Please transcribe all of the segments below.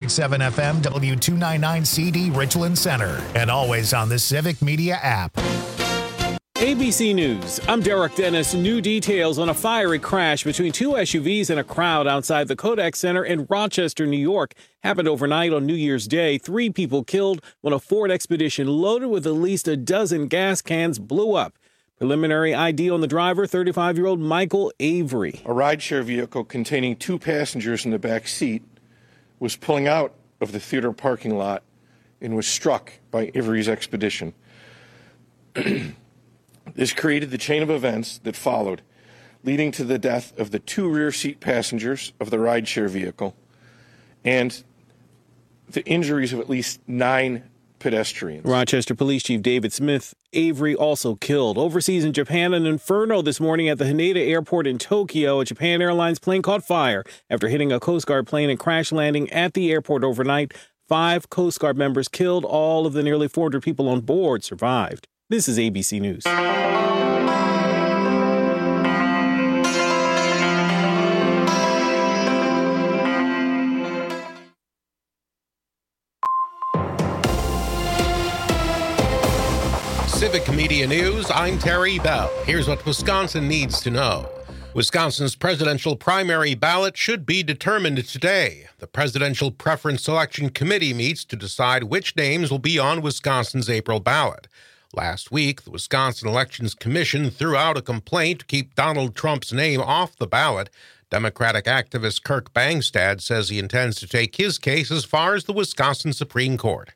FM, W299CD Richland Center, and always on the Civic Media app. ABC News. I'm Derek Dennis. New details on a fiery crash between two SUVs and a crowd outside the Kodak Center in Rochester, New York. Happened overnight on New Year's Day. 3 people killed when a Ford Expedition loaded with at least a dozen gas cans blew up. Preliminary ID on the driver, 35-year-old Michael Avery. A rideshare vehicle containing 2 passengers in the back seat was pulling out of the theater parking lot and was struck by Avery's Expedition. This created the chain of events that followed, leading to the death of the 2 rear seat passengers of the rideshare vehicle and the injuries of at least 9 pedestrians. Rochester Police Chief David Smith. Avery also killed. Overseas in Japan, an inferno this morning at the Haneda Airport in Tokyo. A Japan Airlines plane caught fire after hitting a Coast Guard plane and crash landing at the airport overnight. 5 Coast Guard members killed. All of the nearly 400 people on board survived. This is ABC News. Civic Media News, I'm Terry Bell. Here's what Wisconsin needs to know. Wisconsin's presidential primary ballot should be determined today. The Presidential Preference Selection Committee meets to decide which names will be on Wisconsin's April ballot. Last week, the Wisconsin Elections Commission threw out a complaint to keep Donald Trump's name off the ballot. Democratic activist Kirk Bangstad says he intends to take his case as far as the Wisconsin Supreme Court.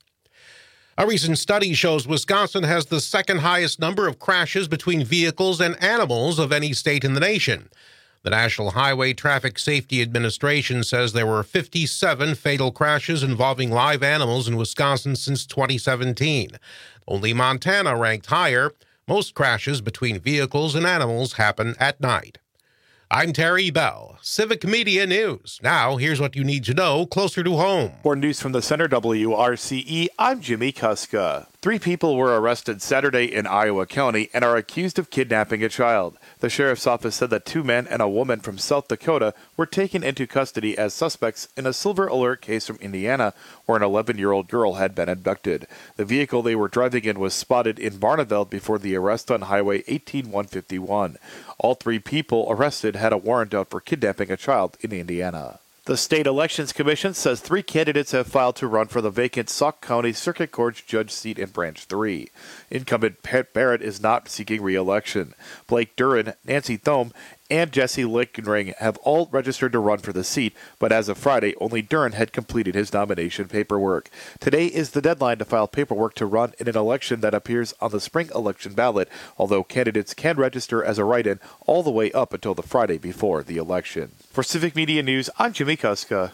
A recent study shows Wisconsin has the second highest number of crashes between vehicles and animals of any state in the nation. The National Highway Traffic Safety Administration says there were 57 fatal crashes involving live animals in Wisconsin since 2017. Only Montana ranked higher. Most crashes between vehicles and animals happen at night. I'm Terry Bell, Civic Media News. Now, here's what you need to know closer to home. For news from the Center WRCE, I'm Jimmy Kuska. 3 people were arrested Saturday in Iowa County and are accused of kidnapping a child. The sheriff's office said that 2 men and a woman from South Dakota were taken into custody as suspects in a Silver Alert case from Indiana, where an 11-year-old girl had been abducted. The vehicle they were driving in was spotted in Barneveld before the arrest on Highway 18151. All 3 people arrested had a warrant out for kidnapping a child in Indiana. The State Elections Commission says 3 candidates have filed to run for the vacant Sauk County Circuit Court judge seat in Branch 3. Incumbent Pat Barrett is not seeking re-election. Blake Duran, Nancy Thome, and Jesse Lickenring have all registered to run for the seat, but as of Friday, only Duran had completed his nomination paperwork. Today is the deadline to file paperwork to run in an election that appears on the spring election ballot, although candidates can register as a write-in all the way up until the Friday before the election. For Civic Media News, I'm Jimmy Kuska.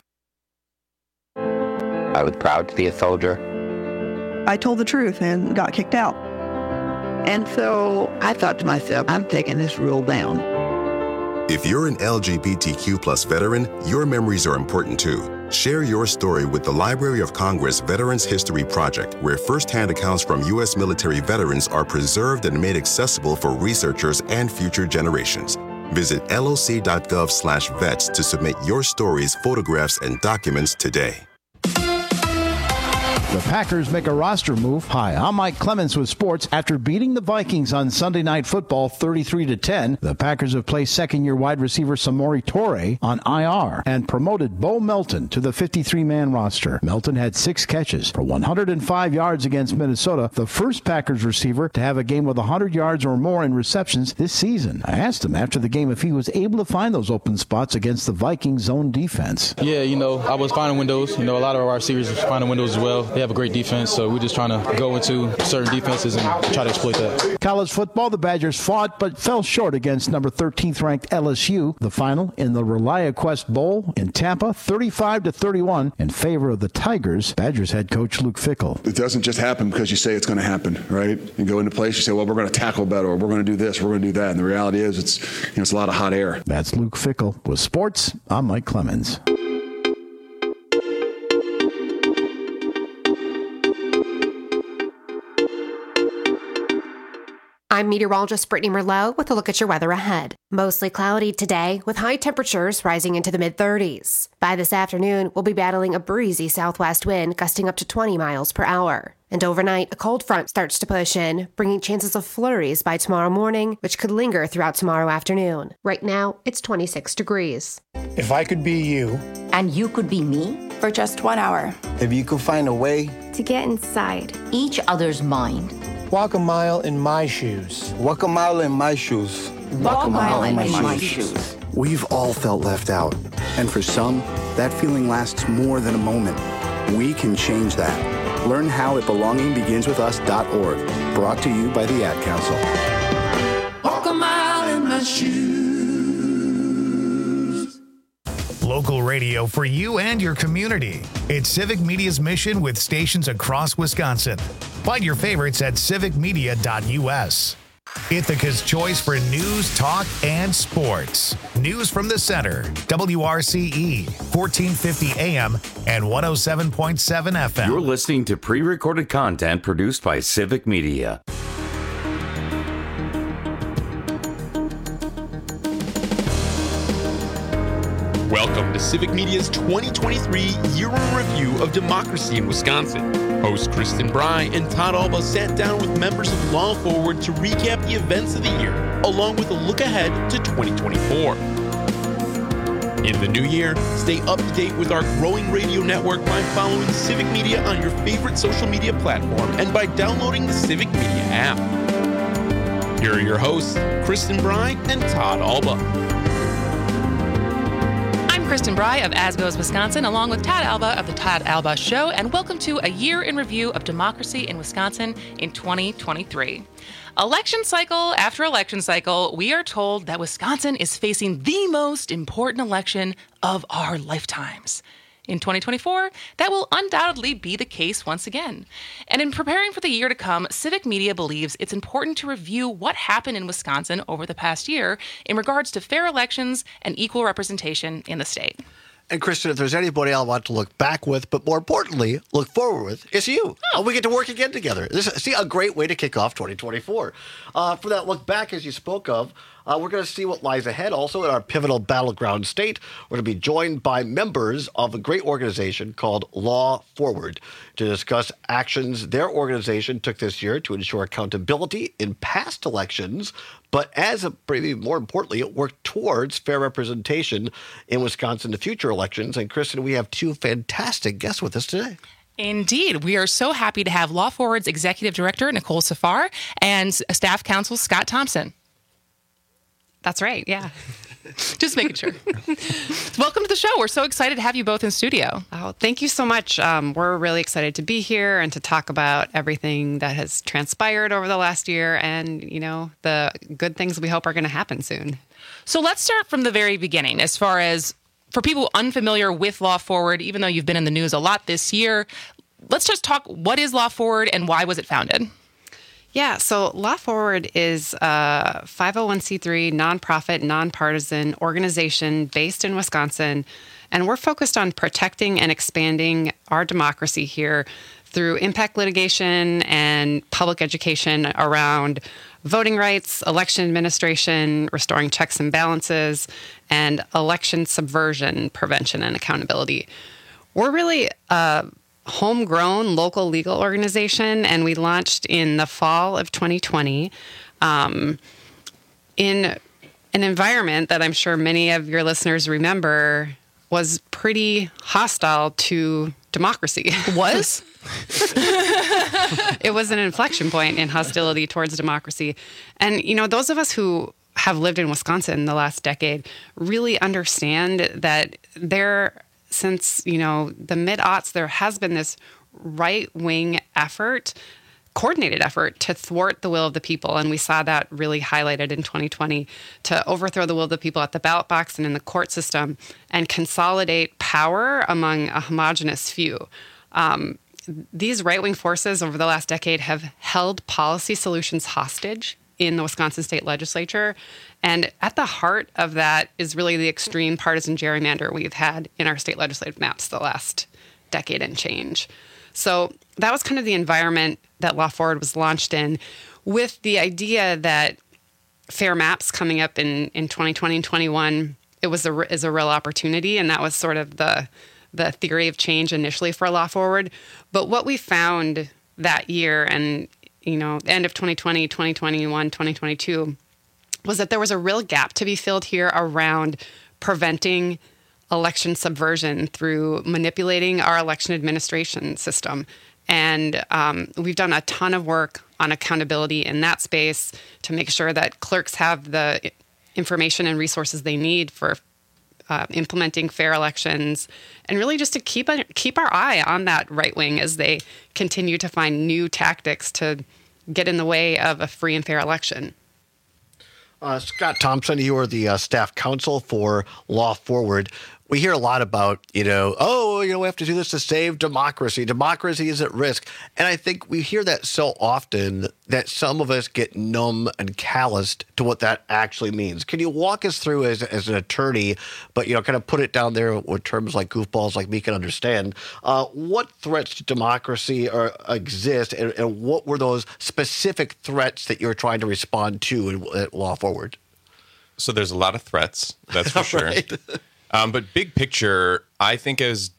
I was proud to be a soldier. I told the truth and got kicked out. And so I thought to myself, I'm taking this rule down. If you're an LGBTQ plus veteran, your memories are important too. Share your story with the Library of Congress Veterans History Project, where firsthand accounts from U.S. military veterans are preserved and made accessible for researchers and future generations. Visit loc.gov/vets to submit your stories, photographs, and documents today. The Packers make a roster move. Hi, I'm Mike Clemens with sports. After beating the Vikings on Sunday Night Football 33-10, the Packers have placed second-year wide receiver Samori Toure on IR and promoted Bo Melton to the 53-man roster. Melton had 6 catches for 105 yards against Minnesota, the first Packers receiver to have a game with 100 yards or more in receptions this season. I asked him after the game if he was able to find those open spots against the Vikings' zone defense. Yeah, I was finding windows. A lot of our receivers were finding windows as well. They have a great defense, so we're just trying to go into certain defenses and try to exploit that. College football, the Badgers fought but fell short against number 13th ranked LSU. The final in the ReliaQuest Bowl in Tampa, 35-31 in favor of the Tigers. Badgers head coach Luke Fickell. It doesn't just happen because you say it's going to happen, right? You go into place, you say, well, we're going to tackle better, or we're going to do this, we're going to do that. And the reality is it's a lot of hot air. That's Luke Fickell. With sports, I'm Mike Clemens. I'm meteorologist Brittany Merlot with a look at your weather ahead. Mostly cloudy today with high temperatures rising into the mid-30s. By this afternoon, we'll be battling a breezy southwest wind gusting up to 20 miles per hour. And overnight, a cold front starts to push in, bringing chances of flurries by tomorrow morning, which could linger throughout tomorrow afternoon. Right now, it's 26 degrees. If I could be you. And you could be me? For just 1 hour. If you could find a way. To get inside. Each other's mind. Walk a mile in my shoes. Walk a mile in my shoes. Walk a mile in my shoes. We've all felt left out. And for some, that feeling lasts more than a moment. We can change that. Learn how at belongingbeginswithus.org. Brought to you by the Ad Council. Walk a mile in my shoes. Local radio for you and your community. It's Civic Media's mission with stations across Wisconsin. Find your favorites at civicmedia.us. Ithaca's choice for news, talk, and sports. News from the center. WRCE, 1450 AM and 107.7 FM. You're listening to pre-recorded content produced by Civic Media. Welcome to Civic Media's 2023 Year in Review of Democracy in Wisconsin. Hosts Kristen Bry and Todd Alba sat down with members of Law Forward to recap the events of the year, along with a look ahead to 2024. In the new year, stay up to date with our growing radio network by following Civic Media on your favorite social media platform and by downloading the Civic Media app. Here are your hosts, Kristen Bry and Todd Alba. Kristen Bry of As Goes Wisconsin, along with Todd Alba of The Todd Alba Show, and welcome to a year in review of democracy in Wisconsin in 2023. Election cycle after election cycle, we are told that Wisconsin is facing the most important election of our lifetimes. In 2024, that will undoubtedly be the case once again. And in preparing for the year to come, Civic Media believes it's important to review what happened in Wisconsin over the past year in regards to fair elections and equal representation in the state. And Kristen, if there's anybody I want to look back with, but more importantly, look forward with, it's you. Oh. We get to work again together. This is a great way to kick off 2024. For that look back, as you spoke of, we're going to see what lies ahead also in our pivotal battleground state. We're going to be joined by members of a great organization called Law Forward to discuss actions their organization took this year to ensure accountability in past elections, but maybe more importantly, it worked towards fair representation in Wisconsin to future elections. And Kristen, we have two fantastic guests with us today. Indeed. We are so happy to have Law Forward's Executive Director, Nicole Safar, and Staff Counsel, Scott Thompson. That's right, yeah. Just making sure. Welcome to the show. We're so excited to have you both in studio. Oh, thank you so much. We're really excited to be here and to talk about everything that has transpired over the last year and, the good things we hope are going to happen soon. So let's start from the very beginning. As far as for people unfamiliar with Law Forward, even though you've been in the news a lot this year, let's just talk, what is Law Forward and why was it founded? Yeah, so Law Forward is a 501c3 nonprofit, nonpartisan organization based in Wisconsin, and we're focused on protecting and expanding our democracy here through impact litigation and public education around voting rights, election administration, restoring checks and balances, and election subversion prevention and accountability. We're really homegrown local legal organization, and we launched in the fall of 2020 in an environment that I'm sure many of your listeners remember was pretty hostile to democracy. Was? It was an inflection point in hostility towards democracy. And, those of us who have lived in Wisconsin the last decade really understand that since, the mid-aughts, there has been this right-wing effort, coordinated effort to thwart the will of the people. And we saw that really highlighted in 2020 to overthrow the will of the people at the ballot box and in the court system and consolidate power among a homogenous few. These right-wing forces over the last decade have held policy solutions hostage in the Wisconsin state legislature. And at the heart of that is really the extreme partisan gerrymander we've had in our state legislative maps the last decade and change. So that was kind of the environment that Law Forward was launched in, with the idea that fair maps coming up in 2020 and 21, it was is a real opportunity. And that was sort of the theory of change initially for Law Forward. But what we found that year and, end of 2020, 2021, 2022, was that there was a real gap to be filled here around preventing election subversion through manipulating our election administration system. And we've done a ton of work on accountability in that space to make sure that clerks have the information and resources they need for implementing fair elections, and really just to keep our eye on that right wing as they continue to find new tactics to get in the way of a free and fair election. Scott Thompson, you are the staff counsel for Law Forward. We hear a lot about, we have to do this to save democracy. Democracy is at risk. And I think we hear that so often that some of us get numb and calloused to what that actually means. Can you walk us through as an attorney, but, kind of put it down there with terms like goofballs like me can understand, what threats to democracy exist and what were those specific threats that you're trying to respond to at Law Forward? So there's a lot of threats, that's for sure. Right. But big picture, I think of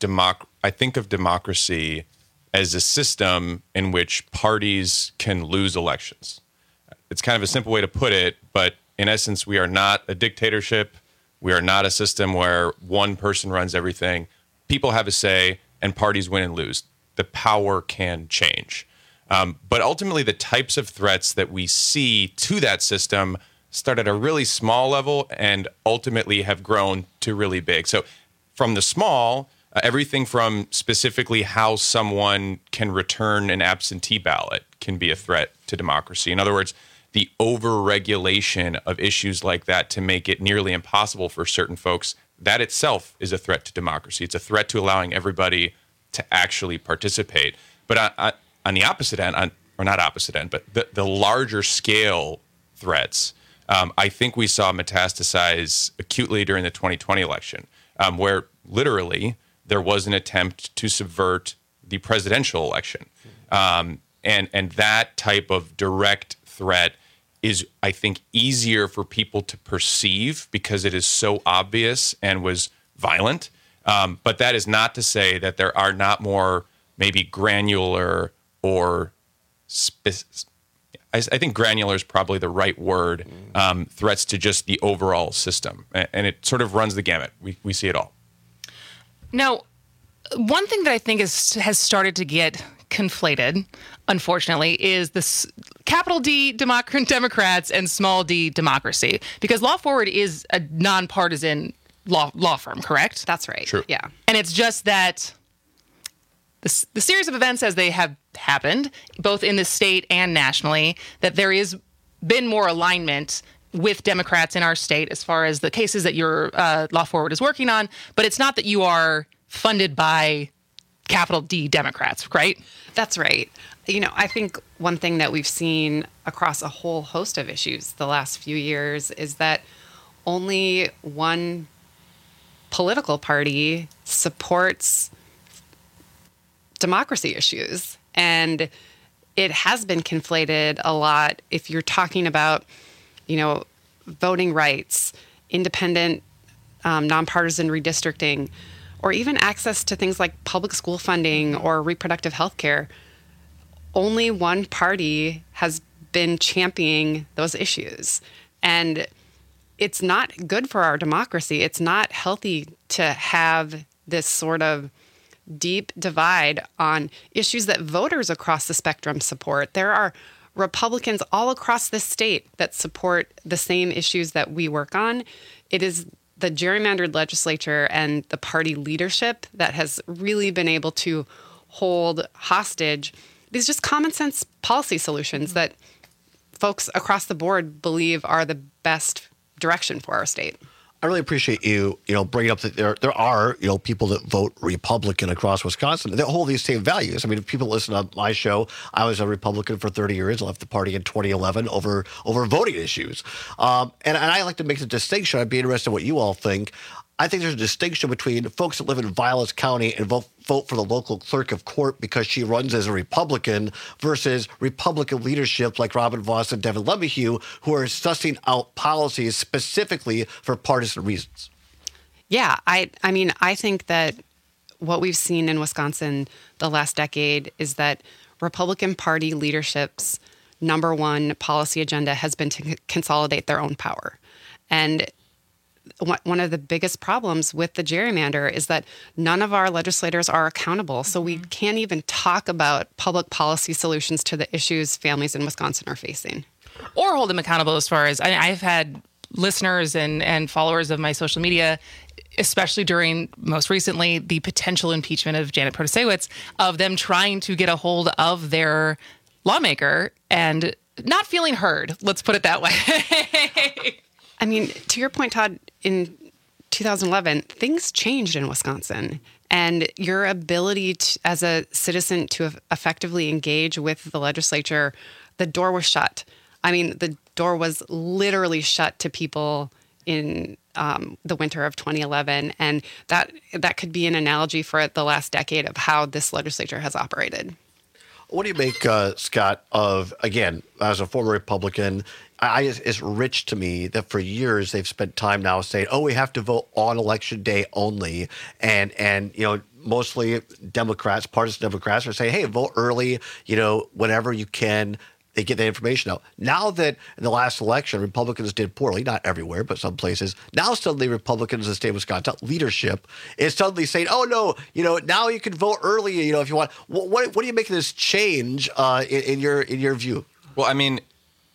democracy as a system in which parties can lose elections. It's kind of a simple way to put it, but in essence, we are not a dictatorship. We are not a system where one person runs everything. People have a say, and parties win and lose. The power can change. But ultimately, the types of threats that we see to that system start at a really small level and ultimately have grown to really big. So from the small, everything from specifically how someone can return an absentee ballot can be a threat to democracy. In other words, the over-regulation of issues like that to make it nearly impossible for certain folks, that itself is a threat to democracy. It's a threat to allowing everybody to actually participate. But on the opposite end, or not opposite end, but the larger scale threats, I think we saw metastasize acutely during the 2020 election, where literally there was an attempt to subvert the presidential election. And that type of direct threat is, I think, easier for people to perceive because it is so obvious and was violent. But that is not to say that there are not more maybe granular or I think granular is probably the right word, threats to just the overall system. And it sort of runs the gamut. We see it all. Now, one thing that I think has started to get conflated, unfortunately, is this capital D Democrats and small d democracy. Because Law Forward is a nonpartisan law firm, correct? That's right. True. Yeah. And it's just that the series of events as they have happened, both in the state and nationally, that there is been more alignment with Democrats in our state as far as the cases that your Law Forward is working on. But it's not that you are funded by capital D Democrats, right? That's right. I think one thing that we've seen across a whole host of issues the last few years is that only one political party supports democracy issues. And it has been conflated a lot if you're talking about, voting rights, independent, nonpartisan redistricting, or even access to things like public school funding or reproductive health care. Only one party has been championing those issues. And it's not good for our democracy. It's not healthy to have this sort of deep divide on issues that voters across the spectrum support. There are Republicans all across this state that support the same issues that we work on. It is the gerrymandered legislature and the party leadership that has really been able to hold hostage these just common sense policy solutions that folks across the board believe are the best direction for our state. I really appreciate you, bringing up that there are, people that vote Republican across Wisconsin that hold these same values. I mean, if people listen to my show, I was a Republican for 30 years, left the party in 2011 over voting issues. And I like to make the distinction. I'd be interested in what you all think. I think there's a distinction between folks that live in Vilas County and vote for the local clerk of court because she runs as a Republican versus Republican leadership like Robin Vos and Devin LeMahieu, who are sussing out policies specifically for partisan reasons. Yeah, I mean, I think that what we've seen in Wisconsin the last decade is that Republican Party leadership's number one policy agenda has been to consolidate their own power. And one of the biggest problems with the gerrymander is that none of our legislators are accountable. So we can't even talk about public policy solutions to the issues families in Wisconsin are facing. Or hold them accountable as far as, I've had listeners and followers of my social media, especially during most recently the potential impeachment of Janet Protasiewicz, of them trying to get a hold of their lawmaker and not feeling heard. Let's put it that way. I mean, to your point, Todd, in 2011, things changed in Wisconsin. And your ability to, as a citizen to effectively engage with the legislature, the door was shut. I mean, the door was literally shut to people in the winter of 2011. And that could be an analogy for the last decade of how this legislature has operated. What do you make, Scott, of, again, as a former Republican, it's rich to me that for years they've spent time now saying, oh, we have to vote on election day only. And you know, mostly Democrats, partisan Democrats are saying, hey, vote early, you know, whenever you can. They get that information out. Now that in the last election, Republicans did poorly, not everywhere, but some places, now suddenly Republicans in the state of Wisconsin, leadership, is suddenly saying, oh, no, you know, now you can vote early, you know, if you want. What do you make of this change in your view? Well, I mean,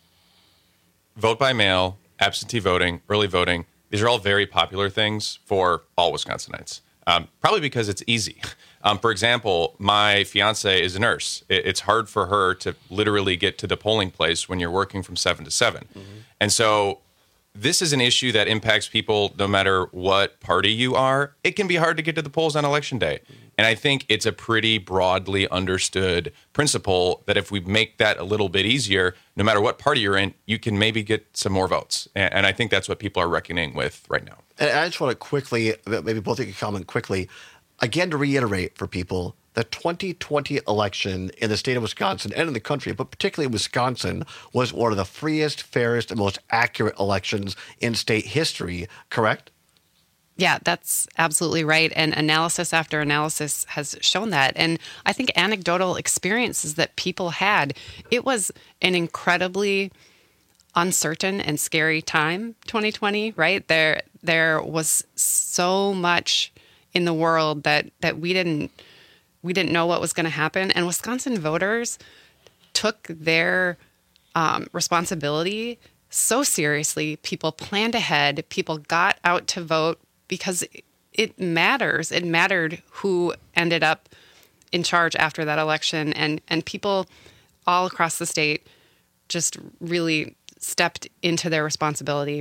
vote by mail, absentee voting, early voting, these are all very popular things for all Wisconsinites, probably because it's easy. For example, my fiance is a nurse. It's hard for her to literally get to the polling place when you're working from 7 to 7. Mm-hmm. And so this is an issue that impacts people no matter what party you are. It can be hard to get to the polls on election day. Mm-hmm. And I think it's a pretty broadly understood principle that if we make that a little bit easier, no matter what party you're in, you can maybe get some more votes. And I think that's what people are reckoning with right now. And I just want to quickly, maybe both of you can comment quickly, again, to reiterate for people, the 2020 election in the state of Wisconsin and in the country, but particularly Wisconsin, was one of the freest, fairest, and most accurate elections in state history, correct? Yeah, that's absolutely right. And analysis after analysis has shown that. And I think anecdotal experiences that people had, it was an incredibly uncertain and scary time, 2020, right? There was so much in the world that we didn't know what was going to happen, and Wisconsin voters took their responsibility so seriously. People planned ahead. People got out to vote because it matters. It mattered who ended up in charge after that election, and people all across the state just really stepped into their responsibility.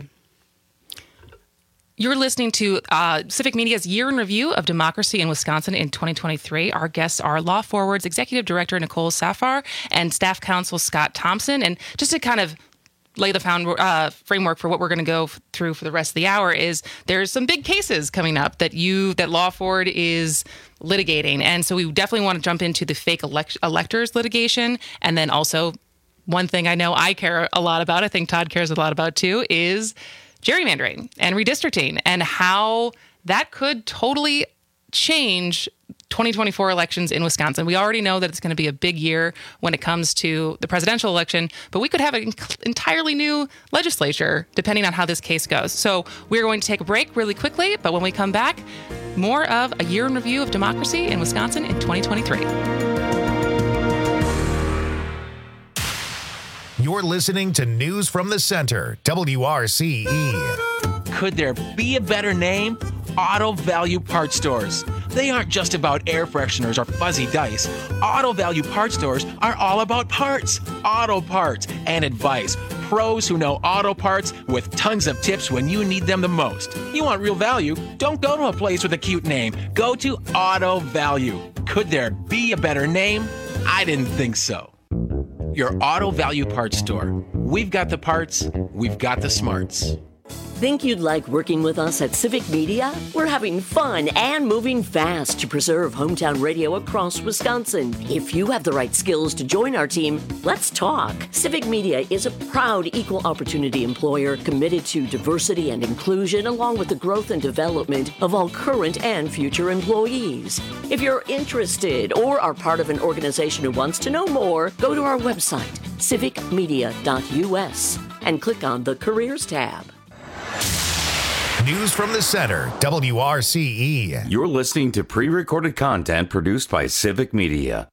You're listening to Civic Media's Year in Review of Democracy in Wisconsin in 2023. Our guests are Law Forward's Executive Director Nicole Safar and Staff Counsel Scott Thompson. And just to kind of lay the framework for what we're going to go through for the rest of the hour is there's some big cases coming up that Law Forward is litigating. And so we definitely want to jump into the fake electors litigation. And then also one thing I know I care a lot about, I think Todd cares a lot about too, is gerrymandering and redistricting and how that could totally change 2024 elections in Wisconsin. We already know that it's going to be a big year when it comes to the presidential election, but we could have an entirely new legislature depending on how this case goes. So we're going to take a break really quickly, but when we come back, more of a year in review of democracy in Wisconsin in 2023. You're listening to News from the Center, WRCE. Could there be a better name? Auto Value Parts Stores. They aren't just about air fresheners or fuzzy dice. Auto Value Parts Stores are all about parts, auto parts, and advice. Pros who know auto parts with tons of tips when you need them the most. You want real value? Don't go to a place with a cute name. Go to Auto Value. Could there be a better name? I didn't think so. Your Auto Value Parts Store. We've got the parts, we've got the smarts. Think you'd like working with us at Civic Media? We're having fun and moving fast to preserve hometown radio across Wisconsin. If you have the right skills to join our team, let's talk. Civic Media is a proud equal opportunity employer committed to diversity and inclusion, along with the growth and development of all current and future employees. If you're interested or are part of an organization who wants to know more, go to our website, civicmedia.us, and click on the Careers tab. News from the Center, WRCE. You're listening to pre-recorded content produced by Civic Media.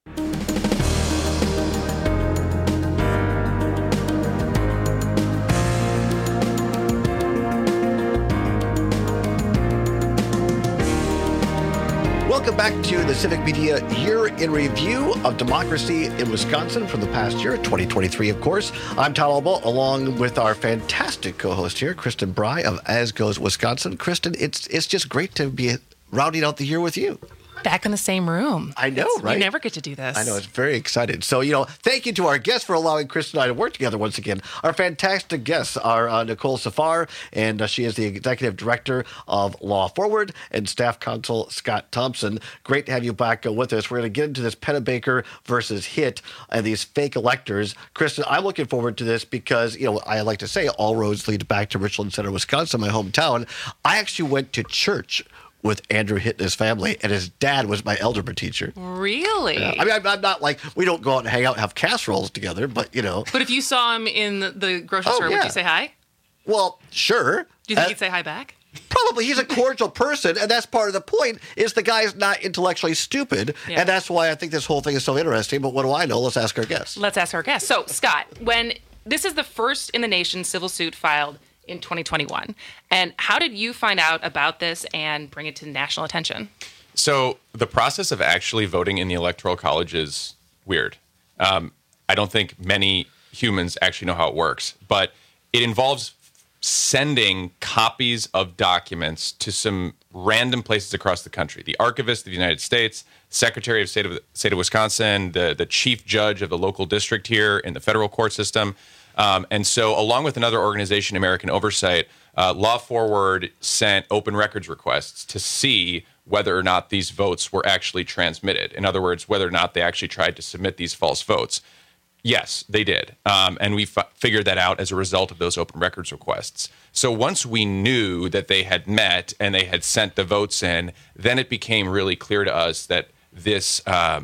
Welcome back to the Civic Media Year in Review of Democracy in Wisconsin from the past year, 2023, of course. I'm Todd Alba, along with our fantastic co-host here, Kristen Bry of As Goes Wisconsin. Kristen, it's just great to be rounding out the year with you. Back in the same room. I know, right? You never get to do this. I know, it's very exciting. So, thank you to our guests for allowing Kristen and I to work together once again. Our fantastic guests are Nicole Safar, and she is the Executive Director of Law Forward, and Staff Counsel Scott Thompson. Great to have you back with us. We're going to get into this Pennebaker versus Hitt and these fake electors. Kristen, I'm looking forward to this because, I like to say all roads lead back to Richland Center, Wisconsin, my hometown. I actually went to church with Andrew Hitt and his family, and his dad was my algebra teacher. Really? Yeah. I mean, I'm not like, we don't go out and hang out and have casseroles together, but, But if you saw him in the grocery store, would you say hi? Well, sure. Do you think he'd say hi back? Probably. He's a cordial person, and that's part of the point, is the guy's not intellectually stupid, and that's why I think this whole thing is so interesting. But what do I know? Let's ask our guests. So, Scott, when this is the first in the nation civil suit filed in 2021. And how did you find out about this and bring it to national attention? So the process of actually voting in the Electoral College is weird. I don't think many humans actually know how it works, but it involves sending copies of documents to some random places across the country. The Archivist of the United States, Secretary of State of Wisconsin, the Chief Judge of the local district here in the federal court system. And so along with another organization, American Oversight, Law Forward sent open records requests to see whether or not these votes were actually transmitted. In other words, whether or not they actually tried to submit these false votes. Yes, they did. And we figured that out as a result of those open records requests. So once we knew that they had met and they had sent the votes in, then it became really clear to us that this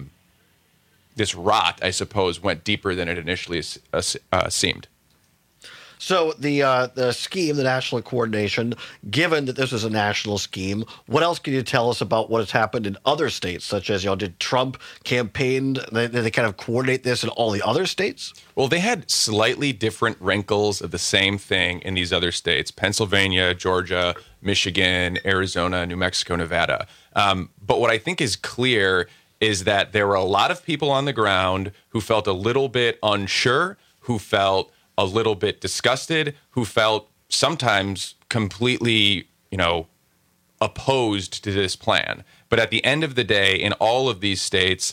rot, I suppose, went deeper than it initially seemed. So the scheme, the national coordination, given that this is a national scheme, what else can you tell us about what has happened in other states, such as, did Trump campaign, did they kind of coordinate this in all the other states? Well, they had slightly different wrinkles of the same thing in these other states, Pennsylvania, Georgia, Michigan, Arizona, New Mexico, Nevada. But what I think is clear is that there were a lot of people on the ground who felt a little bit unsure, who felt a little bit disgusted, who felt sometimes completely, opposed to this plan. But at the end of the day, in all of these states,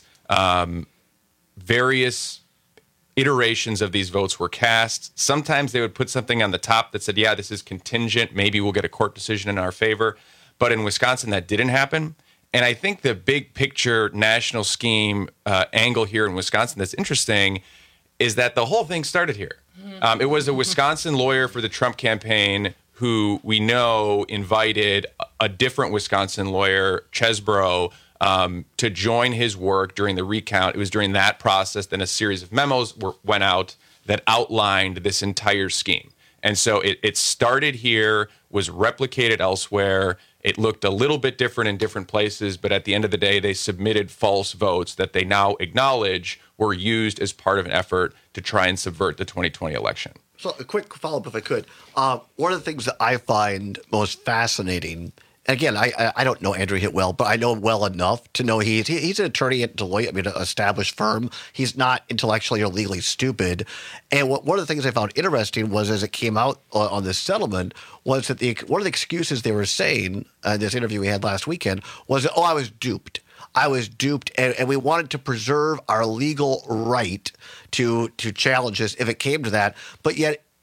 various iterations of these votes were cast. Sometimes they would put something on the top that said, yeah, this is contingent. Maybe we'll get a court decision in our favor. But in Wisconsin, that didn't happen. And I think the big picture national scheme angle here in Wisconsin that's interesting is that the whole thing started here. It was a Wisconsin lawyer for the Trump campaign who we know invited a different Wisconsin lawyer, Chesbrough, to join his work during the recount. It was during that process that a series of memos went out that outlined this entire scheme. And so it started here, was replicated elsewhere. It looked a little bit different in different places, but at the end of the day, they submitted false votes that they now acknowledge were used as part of an effort to try and subvert the 2020 election. So a quick follow-up, if I could. One of the things that I find most fascinating, again, I don't know Andrew Hitt well, but I know him well enough to know he's an attorney at Deloitte, an established firm. He's not intellectually or legally stupid. And one of the things I found interesting was, as it came out on this settlement, was that one of the excuses they were saying in this interview we had last weekend was that, I was duped. I was duped, and we wanted to preserve our legal right to challenge this if it came to that. But yet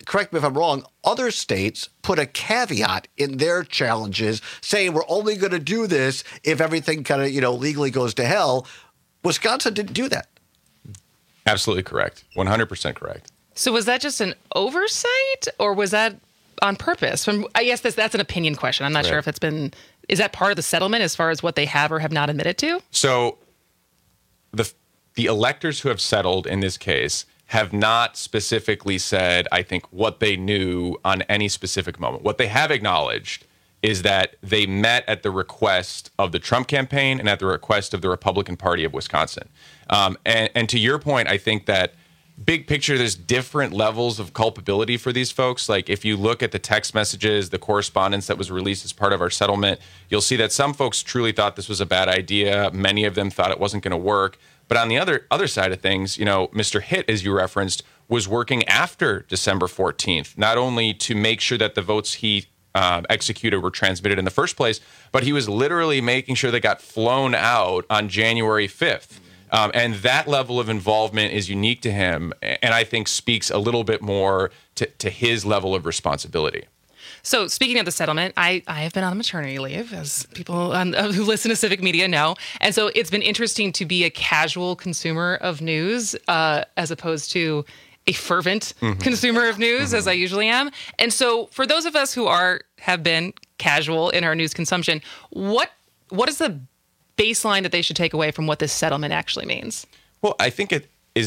correct me if I'm wrong, other states put a caveat in their challenges saying we're only going to do this if everything kind of, legally goes to hell. Wisconsin didn't do that. Absolutely correct. 100% correct. So was that just an oversight, or was that on purpose? I guess that's an opinion question. I'm not sure if it's been... Is that part of the settlement as far as what they have or have not admitted to? So the electors who have settled in this case have not specifically said, I think, what they knew on any specific moment. What they have acknowledged is that they met at the request of the Trump campaign and at the request of the Republican Party of Wisconsin. And to your point, I think that big picture, there's different levels of culpability for these folks. Like if you look at the text messages, the correspondence that was released as part of our settlement, you'll see that some folks truly thought this was a bad idea. Many of them thought it wasn't going to work. But on the other side of things, Mr. Hitt, as you referenced, was working after December 14th, not only to make sure that the votes he executed were transmitted in the first place, but he was literally making sure they got flown out on January 5th. And that level of involvement is unique to him, and I think speaks a little bit more to his level of responsibility. So speaking of the settlement, I have been on maternity leave, as people who listen to Civic Media know. And so it's been interesting to be a casual consumer of news as opposed to a fervent consumer of news, as I usually am. And so for those of us who have been casual in our news consumption, what is the baseline that they should take away from what this settlement actually means? Well, I think it is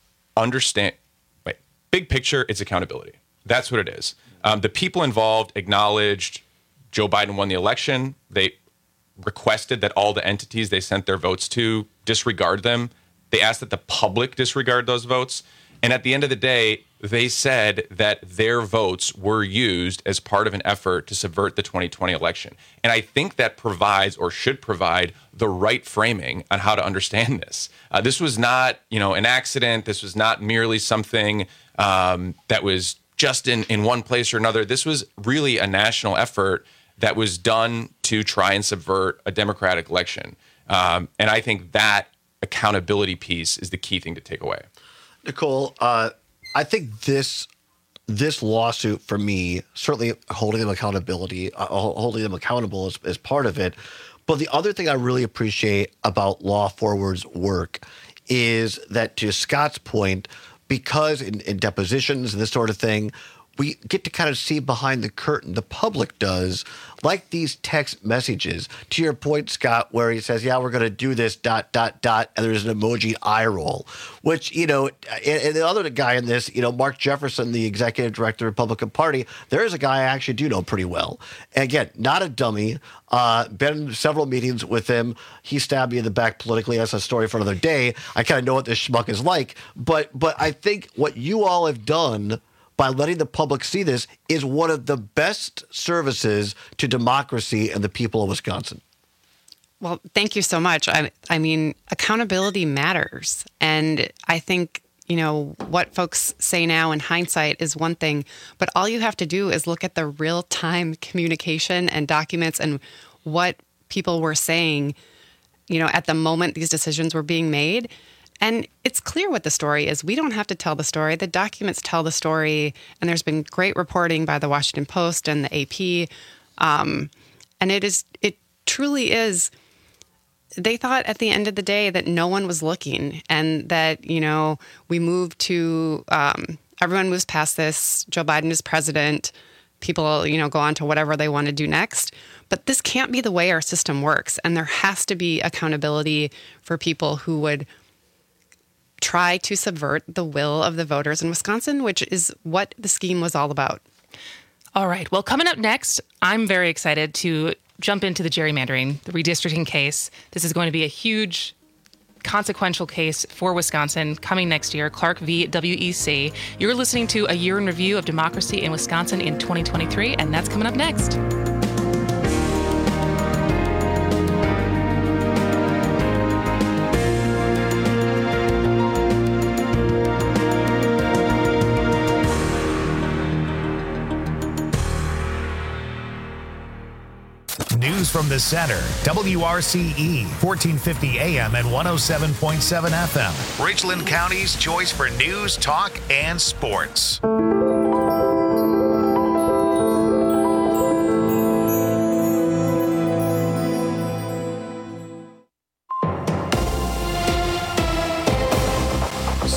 big picture, it's accountability. That's what it is. The people involved acknowledged Joe Biden won the election. They requested that all the entities they sent their votes to disregard them. They asked that the public disregard those votes. And at the end of the day, they said that their votes were used as part of an effort to subvert the 2020 election. And I think that provides or should provide the right framing on how to understand this. This was not, an accident. This was not merely something that was just in one place or another. This was really a national effort that was done to try and subvert a democratic election. And I think that accountability piece is the key thing to take away. Nicole, I think this lawsuit for me, certainly holding them accountable is part of it. But the other thing I really appreciate about Law Forward's work is that, to Scott's point, because in depositions and this sort of thing, we get to kind of see behind the curtain. The public does, like these text messages. To your point, Scott, where he says, yeah, we're going to do this, ... and there's an emoji eye roll, which, and the other guy in this, Mark Jefferson, the executive director of the Republican Party, there's a guy I actually do know pretty well. And again, not a dummy. Been in several meetings with him. He stabbed me in the back politically. That's a story for another day. I kind of know what this schmuck is like. But I think what you all have done by letting the public see this is one of the best services to democracy and the people of Wisconsin. Well, thank you so much. I mean, accountability matters. And I think, what folks say now in hindsight is one thing, but all you have to do is look at the real-time communication and documents and what people were saying, at the moment these decisions were being made. And it's clear what the story is. We don't have to tell the story. The documents tell the story. And there's been great reporting by the Washington Post and the AP. And it truly is. They thought at the end of the day that no one was looking and that, we moved to, everyone moves past this. Joe Biden is president. People, go on to whatever they want to do next. But this can't be the way our system works. And there has to be accountability for people who would try to subvert the will of the voters in Wisconsin, which is what the scheme was all about. All right. Well, coming up next, I'm very excited to jump into the gerrymandering, the redistricting case. This is going to be a huge, consequential case for Wisconsin coming next year, Clark v. WEC. You're listening to A Year in Review of Democracy in Wisconsin in 2023, and that's coming up next. News from the center. WRCE, 1450 AM and 107.7 FM. Richland County's choice for news, talk, and sports.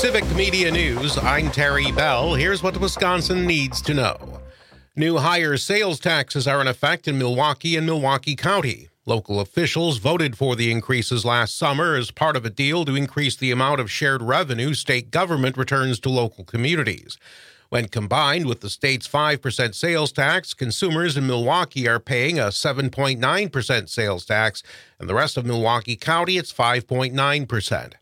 Civic Media News, I'm Terry Bell. Here's what Wisconsin needs to know. New higher sales taxes are in effect in Milwaukee and Milwaukee County. Local officials voted for the increases last summer as part of a deal to increase the amount of shared revenue state government returns to local communities. When combined with the state's 5% sales tax, consumers in Milwaukee are paying a 7.9% sales tax, and the rest of Milwaukee County, it's 5.9%.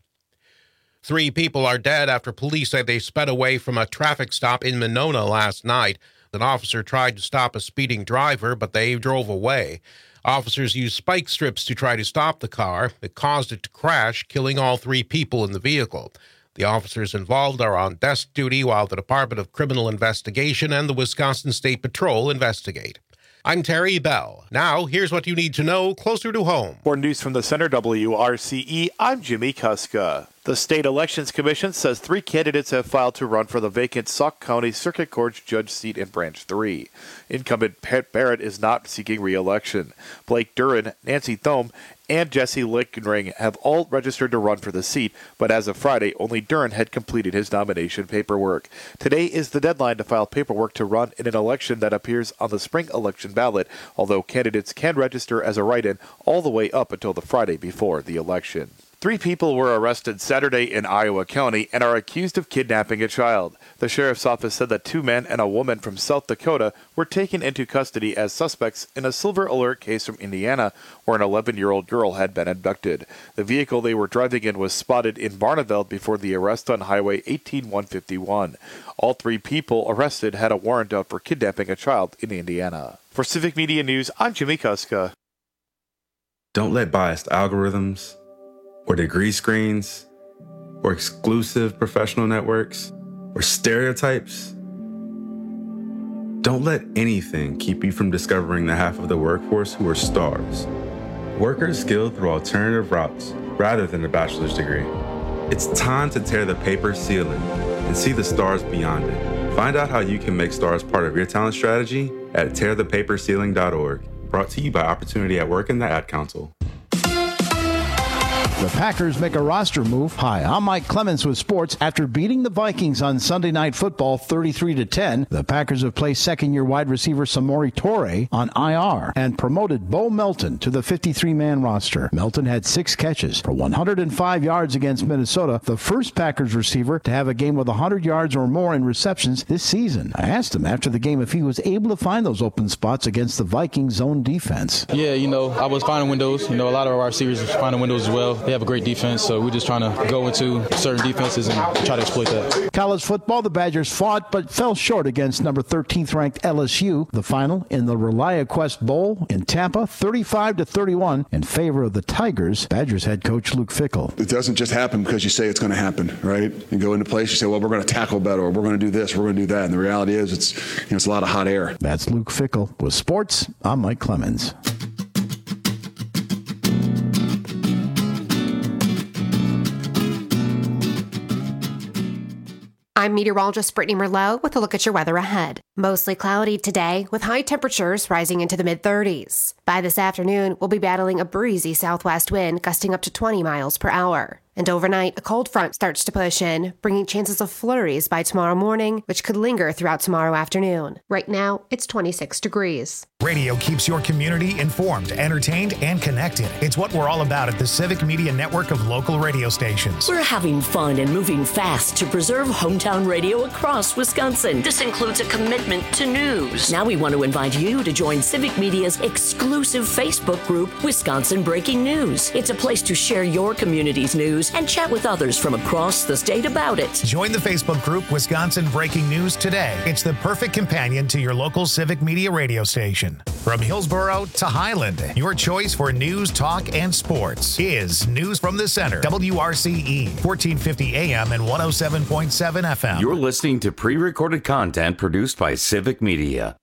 3 people are dead after police say they sped away from a traffic stop in Monona last night. An officer tried to stop a speeding driver, but they drove away. Officers used spike strips to try to stop the car. It caused it to crash, killing all 3 people in the vehicle. The officers involved are on desk duty while the Department of Criminal Investigation and the Wisconsin State Patrol investigate. I'm Terry Bell. Now, here's what you need to know closer to home. For news from the Center WRCE, I'm Jimmy Kuska. The State Elections Commission says 3 candidates have filed to run for the vacant Sauk County Circuit Court judge seat in Branch 3. Incumbent Pat Barrett is not seeking re-election. Blake Duran, Nancy Thome, and Jesse Lichtenring have all registered to run for the seat, but as of Friday, only Duran had completed his nomination paperwork. Today is the deadline to file paperwork to run in an election that appears on the spring election ballot, although candidates can register as a write-in all the way up until the Friday before the election. 3 people were arrested Saturday in Iowa County and are accused of kidnapping a child. The sheriff's office said that 2 men and a woman from South Dakota were taken into custody as suspects in a Silver Alert case from Indiana, where an 11-year-old girl had been abducted. The vehicle they were driving in was spotted in Barneveld before the arrest on Highway 18151. All 3 people arrested had a warrant out for kidnapping a child in Indiana. For Civic Media News, I'm Jimmy Kuska. Don't let biased algorithms or degree screens, or exclusive professional networks, or stereotypes. Don't let anything keep you from discovering the half of the workforce who are stars. Workers skilled through alternative routes rather than a bachelor's degree. It's time to tear the paper ceiling and see the stars beyond it. Find out how you can make stars part of your talent strategy at tearthepaperceiling.org. Brought to you by Opportunity at Work and the Ad Council. The Packers make a roster move. Hi, I'm Mike Clemens with sports. After beating the Vikings on Sunday Night Football 33-10, the Packers have placed second-year wide receiver Samori Toure on IR and promoted Bo Melton to the 53-man roster. Melton had 6 catches for 105 yards against Minnesota, the first Packers receiver to have a game with 100 yards or more in receptions this season. I asked him after the game if he was able to find those open spots against the Vikings' zone defense. Yeah, I was finding windows. A lot of our receivers were finding windows as well. They have a great defense, so we're just trying to go into certain defenses and try to exploit that. College football, the Badgers fought but fell short against number 13th ranked LSU. The final in the ReliaQuest Bowl in Tampa, 35-31 in favor of the Tigers. Badgers head coach Luke Fickell. It doesn't just happen because you say it's going to happen, right? You go into place, you say, well, we're going to tackle better, or we're going to do this, we're going to do that. And the reality is it's a lot of hot air. That's Luke Fickell. With sports, I'm Mike Clemens. I'm meteorologist Brittany Merlot with a look at your weather ahead. Mostly cloudy today with high temperatures rising into the mid-30s. By this afternoon, we'll be battling a breezy southwest wind gusting up to 20 miles per hour. And overnight, a cold front starts to push in, bringing chances of flurries by tomorrow morning, which could linger throughout tomorrow afternoon. Right now, it's 26 degrees. Radio keeps your community informed, entertained, and connected. It's what we're all about at the Civic Media Network of local radio stations. We're having fun and moving fast to preserve hometown radio across Wisconsin. This includes a commitment to news. Now we want to invite you to join Civic Media's exclusive Facebook group, Wisconsin Breaking News. It's a place to share your community's news and chat with others from across the state about it. Join the Facebook group Wisconsin Breaking News today. It's the perfect companion to your local Civic Media radio station. From Hillsboro to Highland, your choice for news, talk, and sports is News from the Center. WRCE, 1450 AM and 107.7 FM. You're listening to pre-recorded content produced by Civic Media.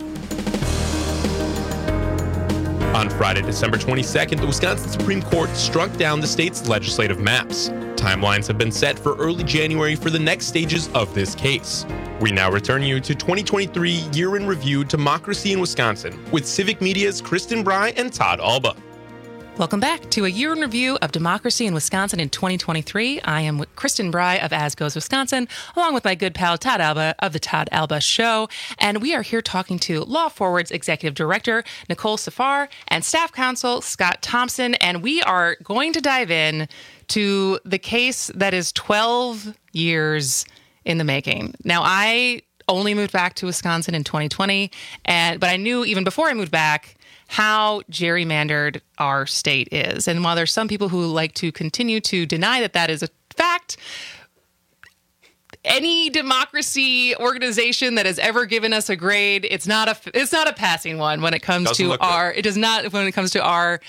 On Friday, December 22nd, the Wisconsin Supreme Court struck down the state's legislative maps. Timelines have been set for early January for the next stages of this case. We now return you to 2023 Year in Review Democracy in Wisconsin with Civic Media's Kristen Bry and Todd Alba. Welcome back to a year in review of democracy in Wisconsin in 2023. I am with Kristen Bry of As Goes Wisconsin, along with my good pal Todd Alba of the Todd Alba Show. And we are here talking to Law Forward's Executive Director, Nicole Safar, and Staff Counsel, Scott Thompson. And we are going to dive in to the case that is 12 years in the making. Now, I only moved back to Wisconsin in 2020, but I knew even before I moved back how gerrymandered our state is. And while there's some people who like to continue to deny that that is a fact, any democracy organization that has ever given us a grade, it's not a passing one when it comes to our, it does not when it comes to our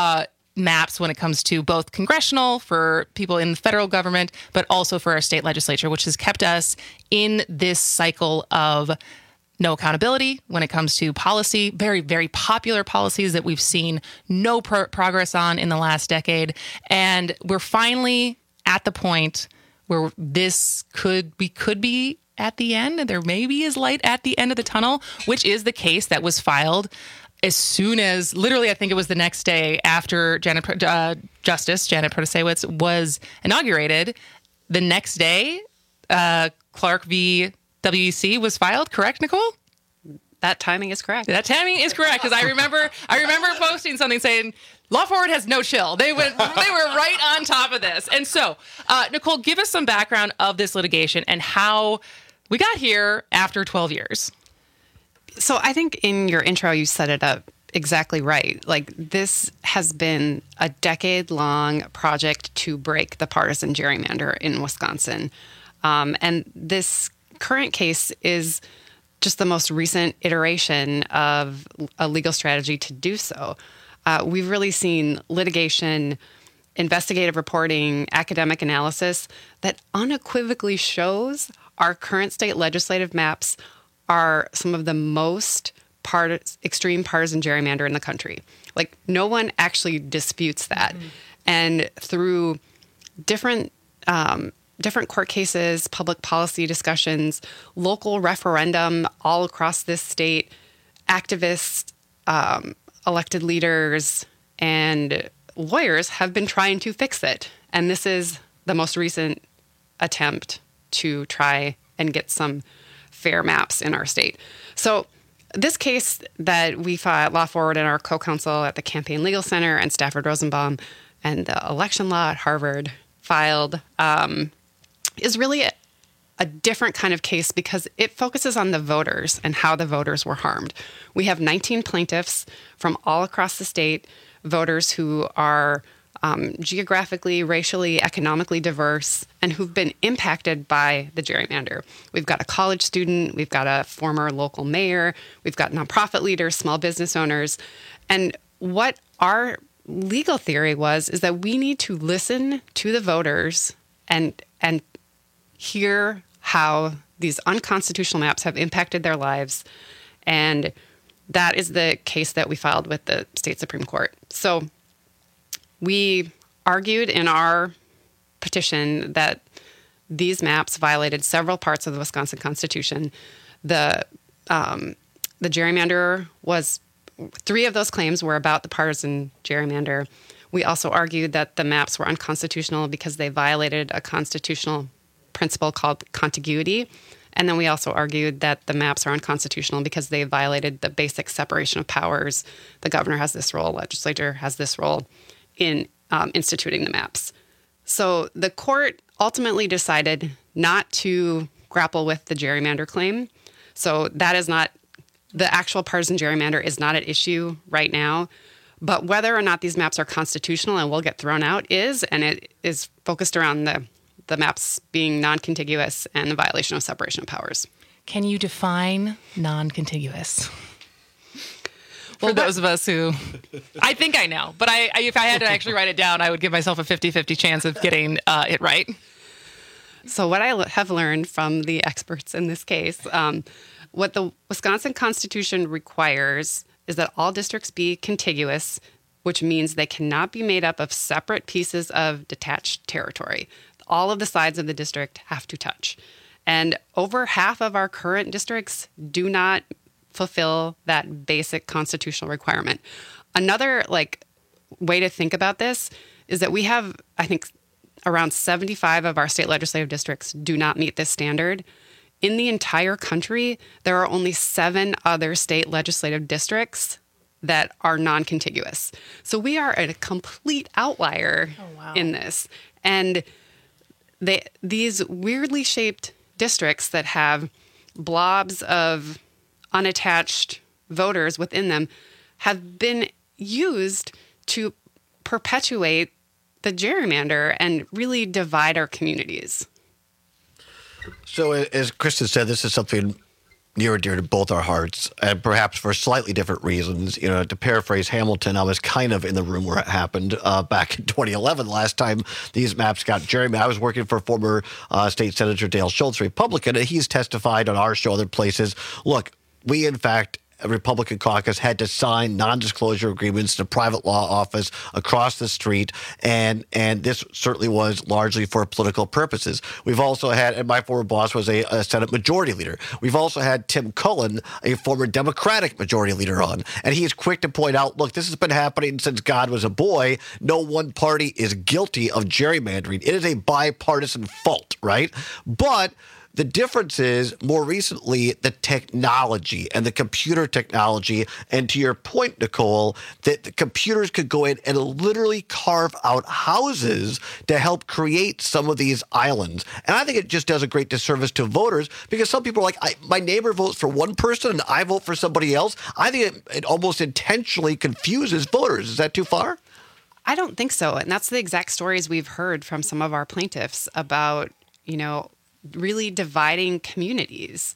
maps, when it comes to both congressional for people in the federal government, but also for our state legislature, which has kept us in this cycle of no accountability when it comes to policy, very, very popular policies that we've seen no progress on in the last decade. And we're finally at the point where we could be at the end, and there maybe is light at the end of the tunnel, which is the case that was filed as soon as, literally, I think it was the next day after Justice Janet Protasiewicz was inaugurated. The next day, Clark v. WEC was filed, correct, Nicole? That timing is correct. That timing is correct, because I remember posting something saying Law Forward has no chill. They were right on top of this. And so, Nicole, give us some background of this litigation and how we got here after 12 years. So I think in your intro, you set it up exactly right. Like, this has been a decade-long project to break the partisan gerrymander in Wisconsin. And this current case is just the most recent iteration of a legal strategy to do so. We've really seen litigation, investigative reporting, academic analysis that unequivocally shows our current state legislative maps are some of the most extreme partisan gerrymander in the country. Like, no one actually disputes that. Mm-hmm. And through different court cases, public policy discussions, local referendum all across this state, activists, elected leaders, and lawyers have been trying to fix it. And this is the most recent attempt to try and get some fair maps in our state. So this case that we filed, Law Forward and our co-counsel at the Campaign Legal Center and Stafford Rosenbaum and the election law at Harvard filed, is really a different kind of case because it focuses on the voters and how the voters were harmed. We have 19 plaintiffs from all across the state, voters who are geographically, racially, economically diverse, and who've been impacted by the gerrymander. We've got a college student, we've got a former local mayor, we've got nonprofit leaders, small business owners. And what our legal theory is that we need to listen to the voters and hear how these unconstitutional maps have impacted their lives. And that is the case that we filed with the state Supreme Court. So we argued in our petition that these maps violated several parts of the Wisconsin Constitution. The gerrymander was, 3 of those claims were about the partisan gerrymander. We also argued that the maps were unconstitutional because they violated a constitutional principle called contiguity. And then we also argued that the maps are unconstitutional because they violated the basic separation of powers. The governor has this role, legislature has this role in instituting the maps. So the court ultimately decided not to grapple with the gerrymander claim. So that is not, the actual partisan gerrymander is not at issue right now. But whether or not these maps are constitutional and will get thrown out is, and it is focused around the maps being non-contiguous and the violation of separation of powers. Can you define non-contiguous? For those of us who, I think I know, but if I had to actually write it down, I would give myself a 50-50 chance of getting it right. So what I have learned from the experts in this case, what the Wisconsin Constitution requires is that all districts be contiguous, which means they cannot be made up of separate pieces of detached territory. All of the sides of the district have to touch. And over half of our current districts do not fulfill that basic constitutional requirement. Another way to think about this is that we have, I think, around 75 of our state legislative districts do not meet this standard. In the entire country, there are only 7 other state legislative districts that are non-contiguous. So we are a complete outlier in this. And these weirdly shaped districts that have blobs of unattached voters within them have been used to perpetuate the gerrymander and really divide our communities. So as Kristen said, this is something near and dear to both our hearts, and perhaps for slightly different reasons. You know, to paraphrase Hamilton, I was kind of in the room where it happened back in 2011, last time these maps got gerrymandered. I was working for former State Senator Dale Schultz, Republican, and he's testified on our show, other places. Look, we, in fact, a Republican caucus had to sign non-disclosure agreements to private law office across the street, and this certainly was largely for political purposes. We've also had, and my former boss was a Senate Majority Leader. We've also had Tim Cullen, a former Democratic Majority Leader, on, and he is quick to point out, look, this has been happening since God was a boy. No one party is guilty of gerrymandering. It is a bipartisan fault, right? But the difference is, more recently, the technology and the computer technology. And to your point, Nicole, that the computers could go in and literally carve out houses to help create some of these islands. And I think it just does a great disservice to voters, because some people are like, my neighbor votes for one person and I vote for somebody else. I think it almost intentionally confuses voters. Is that too far? I don't think so. And that's the exact stories we've heard from some of our plaintiffs about, you know, really dividing communities.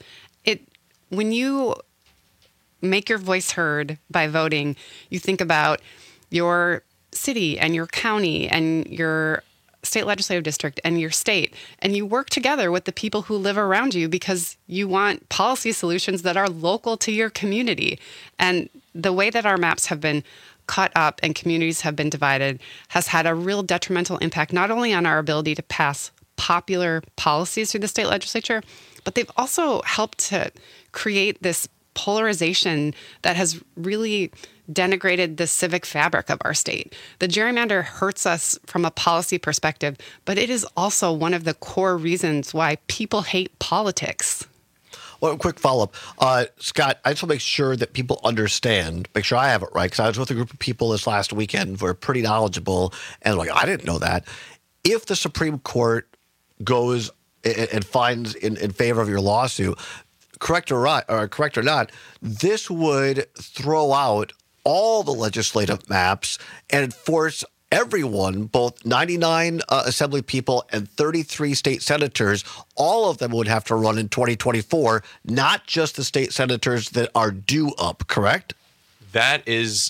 When you make your voice heard by voting, you think about your city and your county and your state legislative district and your state, and you work together with the people who live around you because you want policy solutions that are local to your community. And the way that our maps have been cut up and communities have been divided has had a real detrimental impact, not only on our ability to pass popular policies through the state legislature, but they've also helped to create this polarization that has really denigrated the civic fabric of our state. The gerrymander hurts us from a policy perspective, but it is also one of the core reasons why people hate politics. Well, quick follow-up. Scott, I just want to make sure that people understand, make sure I have it right, because I was with a group of people this last weekend who are pretty knowledgeable, and like, I didn't know that. If the Supreme Court goes and finds in favor of your lawsuit, correct or not, this would throw out all the legislative maps and force everyone, both 99 assembly people and 33 state senators, all of them would have to run in 2024, not just the state senators that are due up, correct? That is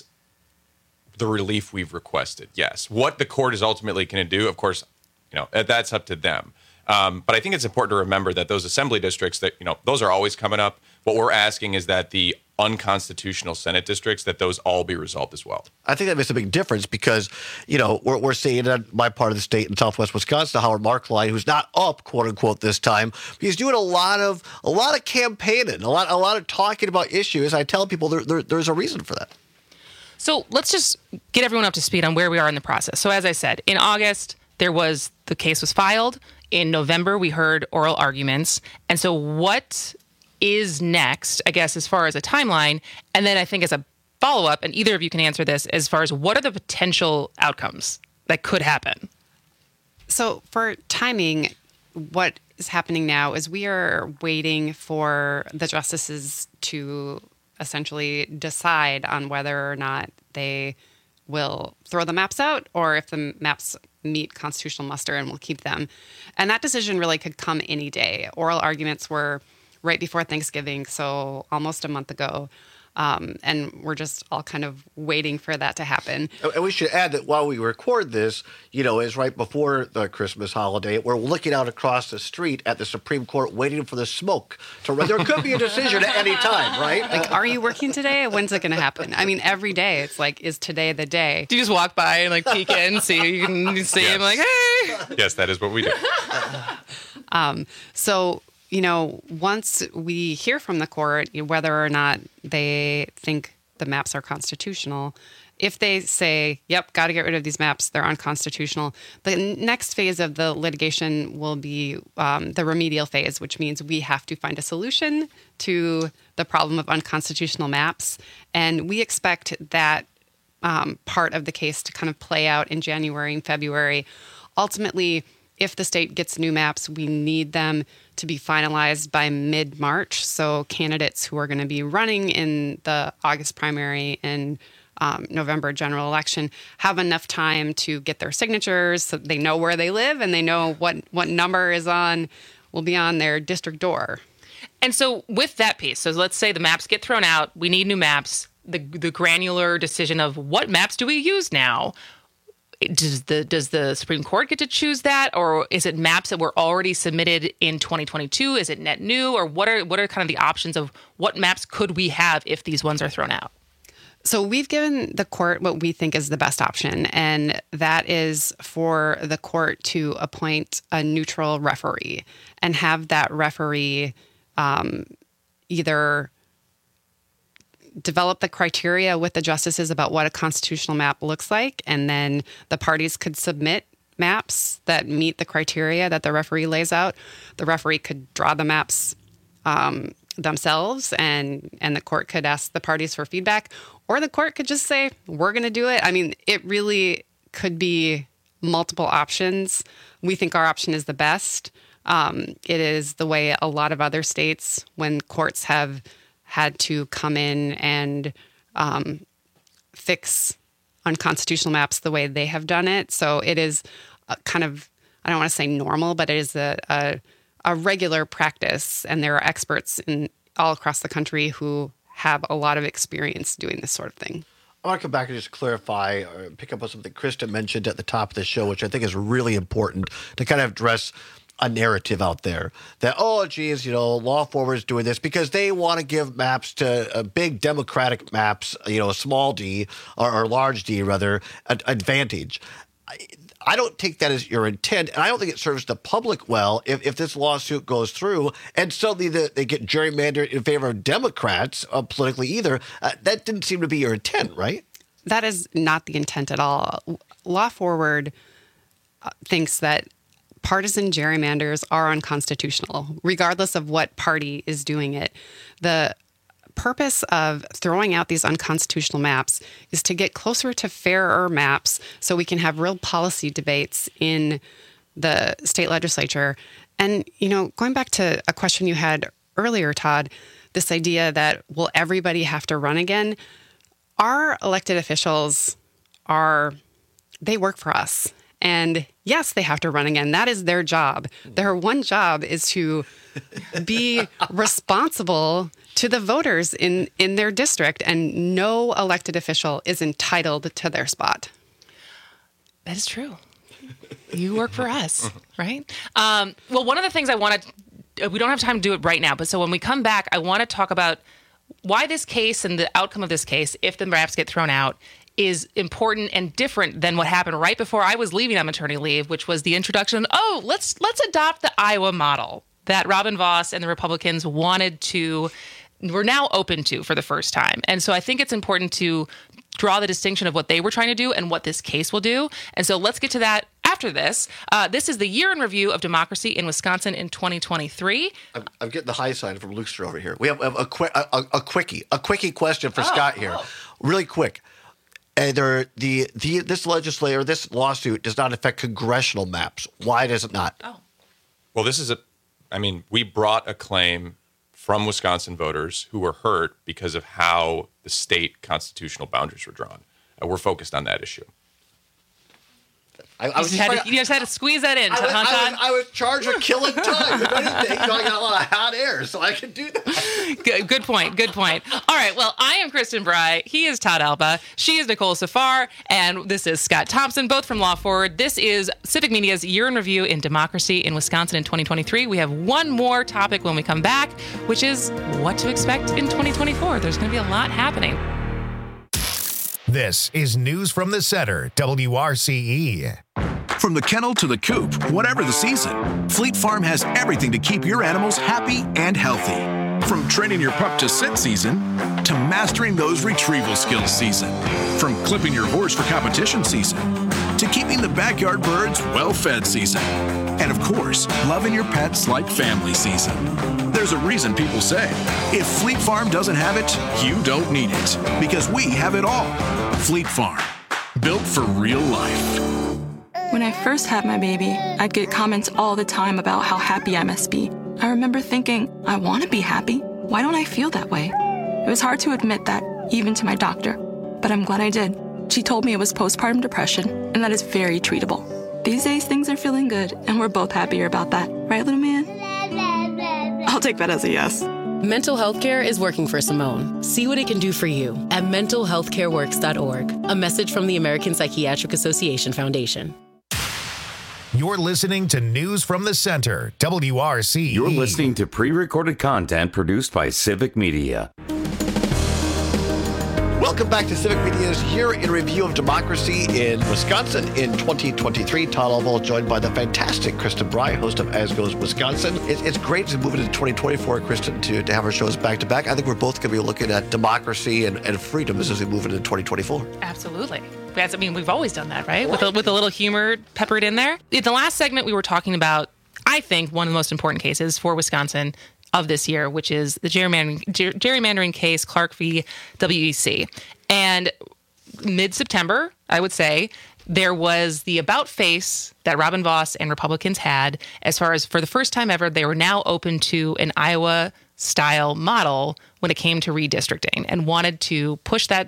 the relief we've requested, yes. What the court is ultimately going to do, of course, you know, that's up to them. But I think it's important to remember that those assembly districts that, you know, those are always coming up. What we're asking is that the unconstitutional Senate districts, that those all be resolved as well. I think that makes a big difference because, you know, we're seeing in my part of the state in Southwest Wisconsin, Howard Markline, who's not up, quote unquote, this time. He's doing a lot of campaigning, a lot of talking about issues. I tell people there's a reason for that. So let's just get everyone up to speed on where we are in the process. So as I said, in August, the case was filed. In November, we heard oral arguments. And so what is next, I guess, as far as a timeline? And then I think as a follow-up, and either of you can answer this, as far as what are the potential outcomes that could happen? So for timing, what is happening now is we are waiting for the justices to essentially decide on whether or not they will throw the maps out or if the maps meet constitutional muster and will keep them. And that decision really could come any day. Oral arguments were right before Thanksgiving, so almost a month ago. And we're just all kind of waiting for that to happen. And we should add that while we record this, you know, is right before the Christmas holiday. We're looking out across the street at the Supreme Court waiting for the smoke to run. There could be a decision at any time, right? Like, are you working today? When's it going to happen? I mean, every day it's like, is today the day? Do you just walk by and like peek in, see you can see him like, hey? Yes, that is what we do. So, you know, once we hear from the court whether or not they think the maps are constitutional, if they say, yep, got to get rid of these maps, they're unconstitutional, the next phase of the litigation will be the remedial phase, which means we have to find a solution to the problem of unconstitutional maps. And we expect that part of the case to kind of play out in January and February. Ultimately, if the state gets new maps, we need them to be finalized by mid-March. So candidates who are going to be running in the August primary and November general election have enough time to get their signatures so they know where they live and they know what number will be on their district door. And so with that piece, so let's say the maps get thrown out, we need new maps, the granular decision of what maps do we use now? Does the Supreme Court get to choose that, or is it maps that were already submitted in 2022? Is it net new, or what are kind of the options of what maps could we have if these ones are thrown out? So we've given the court what we think is the best option, and that is for the court to appoint a neutral referee and have that referee either develop the criteria with the justices about what a constitutional map looks like, and then the parties could submit maps that meet the criteria that the referee lays out. The referee could draw the maps themselves, and the court could ask the parties for feedback, or the court could just say, we're going to do it. I mean, it really could be multiple options. We think our option is the best. It is the way a lot of other states, when courts have had to come in and fix unconstitutional maps the way they have done it. So it is kind of, I don't want to say normal, but it is a regular practice. And there are experts all across the country who have a lot of experience doing this sort of thing. I want to come back and just clarify or pick up on something Kristen mentioned at the top of the show, which I think is really important to kind of address a narrative out there that, oh, geez, Law Forward is doing this because they want to give maps to big Democratic maps, a small d or large d, rather, advantage. I don't take that as your intent, and I don't think it serves the public well if this lawsuit goes through and suddenly they get gerrymandered in favor of Democrats politically either. That didn't seem to be your intent, right? That is not the intent at all. Law Forward thinks that partisan gerrymanders are unconstitutional, regardless of what party is doing it. The purpose of throwing out these unconstitutional maps is to get closer to fairer maps so we can have real policy debates in the state legislature. And, going back to a question you had earlier, Todd, this idea that will everybody have to run again? Our elected officials they work for us. And yes, they have to run again. That is their job. Their one job is to be responsible to the voters in their district, and no elected official is entitled to their spot. That is true. You work for us, right? Well, one of the things we don't have time to do it right now, but so when we come back, I want to talk about why this case and the outcome of this case, if the maps get thrown out, is important and different than what happened right before I was leaving on maternity leave, which was the introduction, let's adopt the Iowa model that Robin Vos and the Republicans were now open to for the first time. And so I think it's important to draw the distinction of what they were trying to do and what this case will do. And so let's get to that after this. This is the year in review of democracy in Wisconsin in 2023. I'm getting the high sign from Lukester over here. We have a quickie question for Scott here. Really quick. This lawsuit does not affect congressional maps. Why does it not? Well, we brought a claim from Wisconsin voters who were hurt because of how the state constitutional boundaries were drawn. We're focused on that issue. You just had to squeeze that in, Todd. I was charged with killing time. If anything, I got a lot of hot air, so I can do that. Good point. All right, well, I am Kristen Bry. He is Todd Alba. She is Nicole Safar. And this is Scott Thompson, both from Law Forward. This is Civic Media's Year in Review in Democracy in Wisconsin in 2023. We have one more topic when we come back, which is what to expect in 2024. There's going to be a lot happening. This is News from the Center, WRCE. From the kennel to the coop, whatever the season, Fleet Farm has everything to keep your animals happy and healthy. From training your pup to sit season to mastering those retrieval skills season. From clipping your horse for competition season to keeping the backyard birds well-fed season. And of course, loving your pets like family season. There's a reason people say, if Fleet Farm doesn't have it, you don't need it. Because we have it all. Fleet Farm, built for real life. When I first had my baby, I'd get comments all the time about how happy I must be. I remember thinking, I want to be happy. Why don't I feel that way? It was hard to admit that, even to my doctor. But I'm glad I did. She told me it was postpartum depression, and that is very treatable. These days, things are feeling good, and we're both happier about that. Right, little man? I'll take that as a yes. Mental health care is working for Simone. See what it can do for you at mentalhealthcareworks.org. A message from the American Psychiatric Association Foundation. You're listening to News from the Center, WRC. You're listening to pre-recorded content produced by Civic Media. Welcome back to Civic Media's Year in Review of Democracy in Wisconsin in 2023. Todd Albaugh joined by the fantastic Kristen Bry, host of As Goes Wisconsin. It's great to move into 2024, Kristen, to have our shows back-to-back. I think we're both going to be looking at democracy and freedom as we move into 2024. Absolutely. I mean, we've always done that, right? With a little humor peppered in there. In the last segment, we were talking about, I think, one of the most important cases for Wisconsin of this year, which is the gerrymandering case, Clark v. WEC. And mid-September, I would say, there was the about face that Robin Vos and Republicans had as far as, for the first time ever, they were now open to an Iowa-style model when it came to redistricting and wanted to push that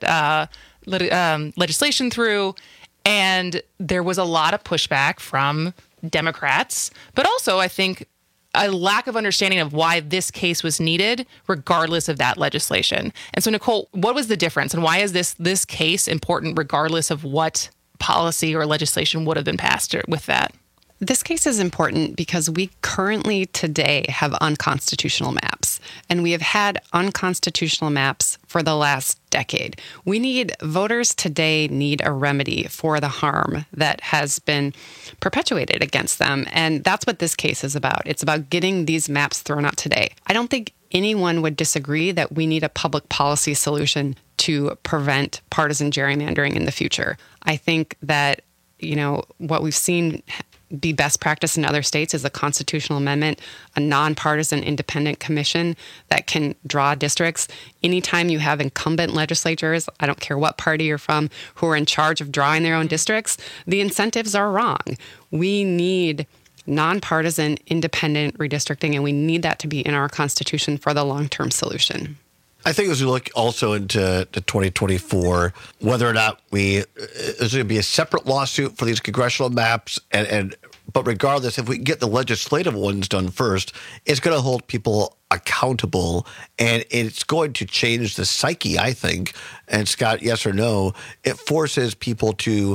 legislation through. And there was a lot of pushback from Democrats, but also, I think, a lack of understanding of why this case was needed, regardless of that legislation. And so, Nicole, what was the difference, and why is this case important, regardless of what policy or legislation would have been passed with that? This case is important because we currently today have unconstitutional maps, and we have had unconstitutional maps for the last decade. Voters today need a remedy for the harm that has been perpetuated against them, and that's what this case is about. It's about getting these maps thrown out today. I don't think anyone would disagree that we need a public policy solution to prevent partisan gerrymandering in the future. I think that, what we've seen be best practice in other states is a constitutional amendment, a nonpartisan independent commission that can draw districts. Anytime you have incumbent legislatures, I don't care what party you're from, who are in charge of drawing their own districts, the incentives are wrong. We need nonpartisan independent redistricting, and we need that to be in our Constitution for the long-term solution. I think as we look also into 2024, whether or not there's going to be a separate lawsuit for these congressional maps, but regardless, if we get the legislative ones done first, it's going to hold people accountable, and it's going to change the psyche, I think. And Scott, yes or no, it forces people to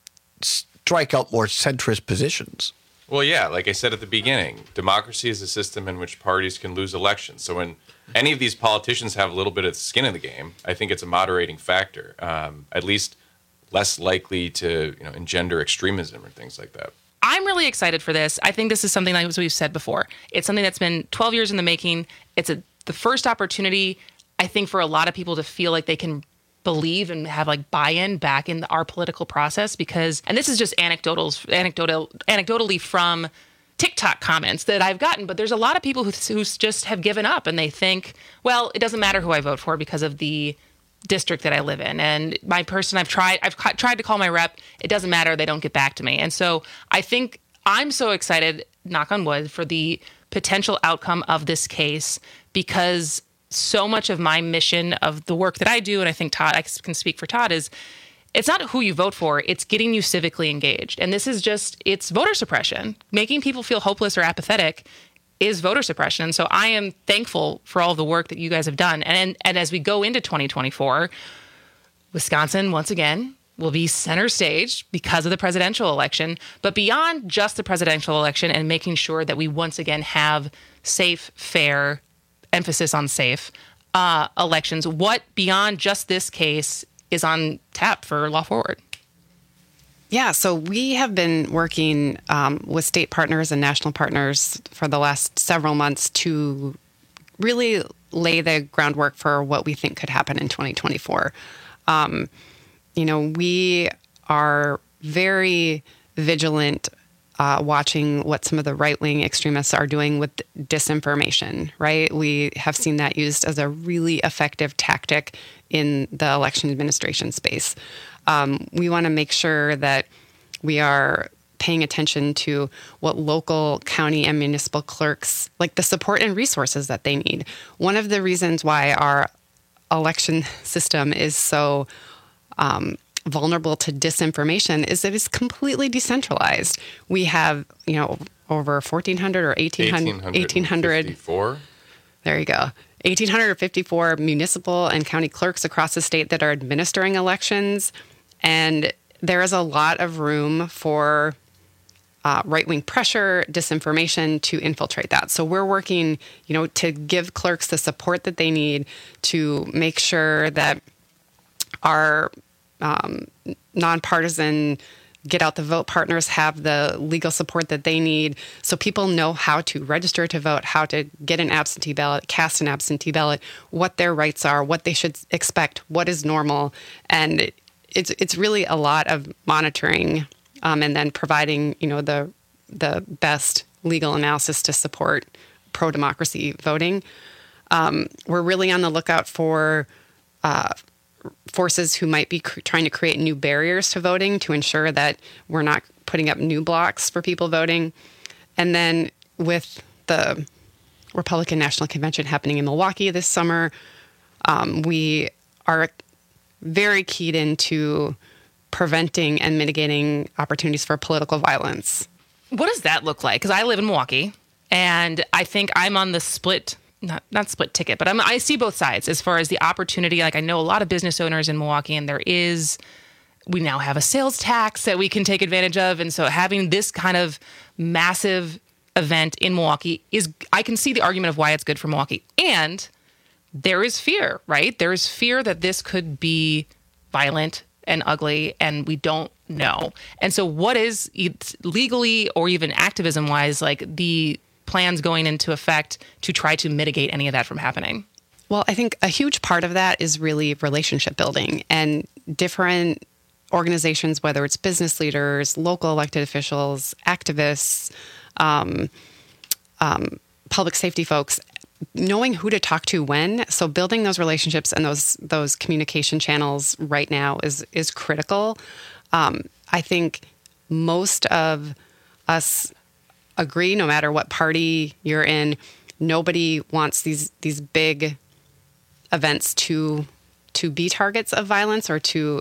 strike out more centrist positions. Well, yeah, like I said at the beginning, democracy is a system in which parties can lose elections. So when any of these politicians have a little bit of skin in the game, I think it's a moderating factor, at least less likely to engender extremism or things like that. I'm really excited for this. I think this is something, like we've said before, it's something that's been 12 years in the making. It's the first opportunity, I think, for a lot of people to feel like they can believe and have buy-in back in our political process, because, and this is just anecdotally from TikTok comments that I've gotten, but there's a lot of people who just have given up, and they think, well, it doesn't matter who I vote for because of the district that I live in. And my person, I've tried to call my rep. It doesn't matter. They don't get back to me. And so I think I'm so excited, knock on wood, for the potential outcome of this case, because so much of my mission of the work that I do, and I think Todd, I can speak for Todd, is it's not who you vote for, it's getting you civically engaged. And this is it's voter suppression. Making people feel hopeless or apathetic is voter suppression. And so I am thankful for all the work that you guys have done. And as we go into 2024, Wisconsin, once again, will be center stage because of the presidential election. But beyond just the presidential election and making sure that we once again have safe, fair, emphasis on safe elections, what beyond just this case is on tap for Law Forward? Yeah, so we have been working with state partners and national partners for the last several months to really lay the groundwork for what we think could happen in 2024. We are very vigilant watching what some of the right-wing extremists are doing with disinformation, right? We have seen that used as a really effective tactic in the election administration space. We want to make sure that we are paying attention to what local, county, and municipal clerks, like the support and resources that they need. One of the reasons why our election system is so vulnerable to disinformation is that it's completely decentralized. We have, over 1,400 or 1,800. There you go. 1,854 municipal and county clerks across the state that are administering elections. And there is a lot of room for right-wing pressure, disinformation to infiltrate that. So we're working, to give clerks the support that they need to make sure that our nonpartisan get out the vote partners have the legal support that they need so people know how to register to vote, how to get an absentee ballot, cast an absentee ballot, what their rights are, what they should expect, what is normal. And it's really a lot of monitoring and then providing, the best legal analysis to support pro-democracy voting. We're really on the lookout for forces who might be trying to create new barriers to voting to ensure that we're not putting up new blocks for people voting. And then with the Republican National Convention happening in Milwaukee this summer, we are very keyed into preventing and mitigating opportunities for political violence. What does that look like? Because I live in Milwaukee, and I think I'm on the split not split ticket, but I see both sides as far as the opportunity. Like I know a lot of business owners in Milwaukee, and we now have a sales tax that we can take advantage of. And so having this kind of massive event in Milwaukee I can see the argument of why it's good for Milwaukee. And there is fear, right? There is fear that this could be violent and ugly, and we don't know. And so what is legally or even activism wise, like the plans going into effect to try to mitigate any of that from happening? Well, I think a huge part of that is really relationship building, and different organizations, whether it's business leaders, local elected officials, activists, public safety folks, knowing who to talk to when. So building those relationships and those communication channels right now is critical. I think most of us agree, no matter what party you're in, nobody wants these big events to be targets of violence or to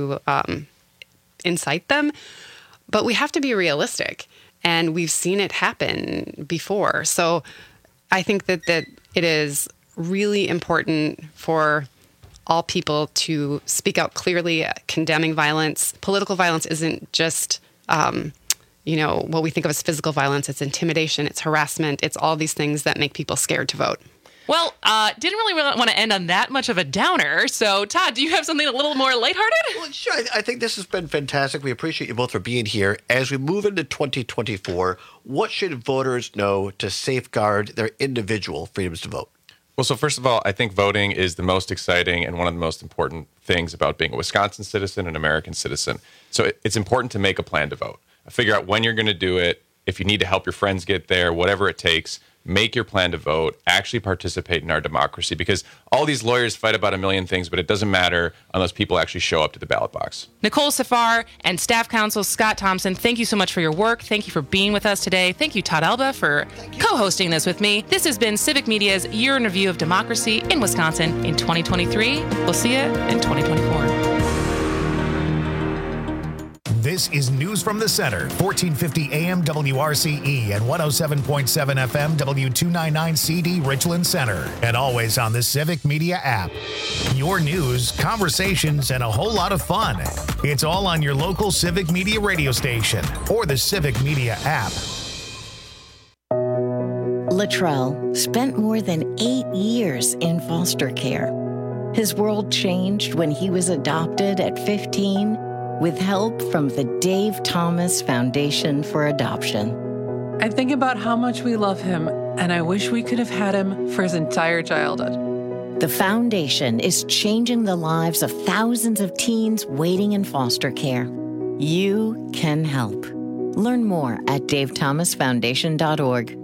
incite them. But we have to be realistic, and we've seen it happen before. So I think that it is really important for all people to speak out clearly, condemning violence. Political violence isn't just what we think of as physical violence. It's intimidation, it's harassment, it's all these things that make people scared to vote. Well, didn't really want to end on that much of a downer. So, Todd, do you have something a little more lighthearted? Well, sure. I think this has been fantastic. We appreciate you both for being here. As we move into 2024, what should voters know to safeguard their individual freedoms to vote? Well, so first of all, I think voting is the most exciting and one of the most important things about being a Wisconsin citizen, an American citizen. So it's important to make a plan to vote. Figure out when you're going to do it. If you need to help your friends get there, whatever it takes, make your plan to vote, actually participate in our democracy, because all these lawyers fight about a million things, but it doesn't matter unless people actually show up to the ballot box. Nicole Safar and staff counsel Scott Thompson, thank you so much for your work. Thank you for being with us today. Thank you, Todd Alba, for co-hosting this with me. This has been Civic Media's Year in Review of Democracy in Wisconsin in 2023. We'll see you in 2024. This is News from the Center, 1450 AM WRCE and 107.7 FM W299CD Richland Center, and always on the Civic Media app. Your news, conversations, and a whole lot of fun. It's all on your local Civic Media radio station or the Civic Media app. Latrell spent more than 8 years in foster care. His world changed when he was adopted at 15 with help from the Dave Thomas Foundation for Adoption. I think about how much we love him and I wish we could have had him for his entire childhood. The foundation is changing the lives of thousands of teens waiting in foster care. You can help. Learn more at davethomasfoundation.org.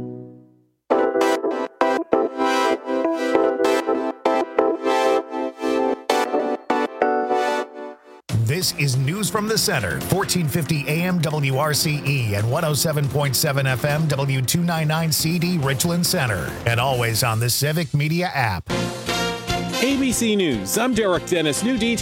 This is News from the Center, 1450 AM WRCE and 107.7 FM W299CD Richland Center, and always on the Civic Media app. ABC News, I'm Derek Dennis. New details.